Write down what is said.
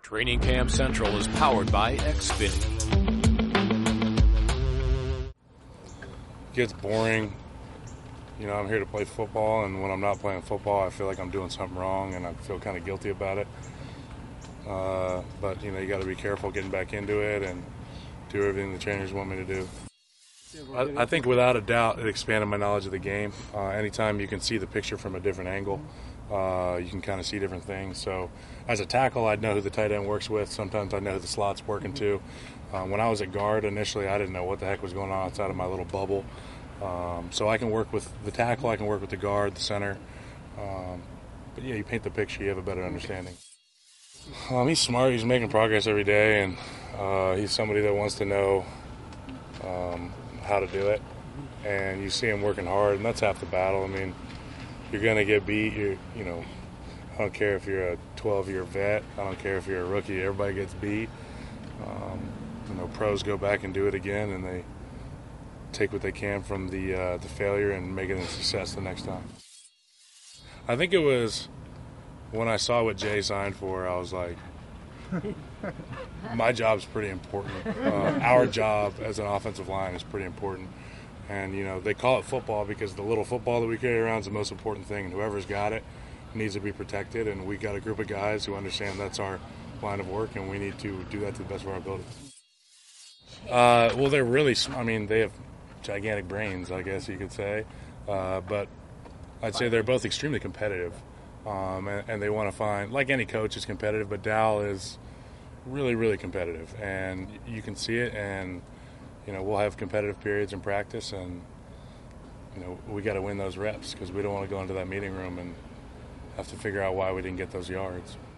Training Camp Central is powered by Xfinity. It gets boring. You know, I'm here to play football, and when I'm not playing football, I feel like I'm doing something wrong, and I feel kind of guilty about it. But, you know, you got to be careful getting back into it and do everything the trainers want me to do. I think without a doubt it expanded my knowledge of the game. Anytime you can see the picture from a different angle, you can kind of see different things. So as a tackle, I'd know who the tight end works with. Sometimes I know who the slot's working to. When I was at guard, initially I didn't know what the heck was going on outside of my little bubble. So I can work with the tackle, I can work with the guard, the center. But yeah, you paint the picture, you have a better understanding. He's smart, he's making progress every day, and he's somebody that wants to know how to do it. And you see him working hard, and that's half the battle. I mean, you're going to get beat. You know, I don't care if you're a 12-year vet. I don't care if you're a rookie. Everybody gets beat. You know, pros go back and do it again, and they take what they can from the failure and make it a success the next time. I think it was when I saw what Jay signed for, I was like, my job's pretty important. Our job as an offensive line is pretty important. And, you know, they call it football because the little football that we carry around is the most important thing, and whoever's got it needs to be protected. And we got a group of guys who understand that's our line of work, and we need to do that to the best of our ability. Well, they're really, I mean, they have gigantic brains, I guess you could say. But I'd say they're both extremely competitive. And they want to find, like any coach is competitive, but Dal is really, really competitive. And you can see it, and, you know, we'll have competitive periods in practice, and, you know, we got to win those reps because we don't want to go into that meeting room and have to figure out why we didn't get those yards.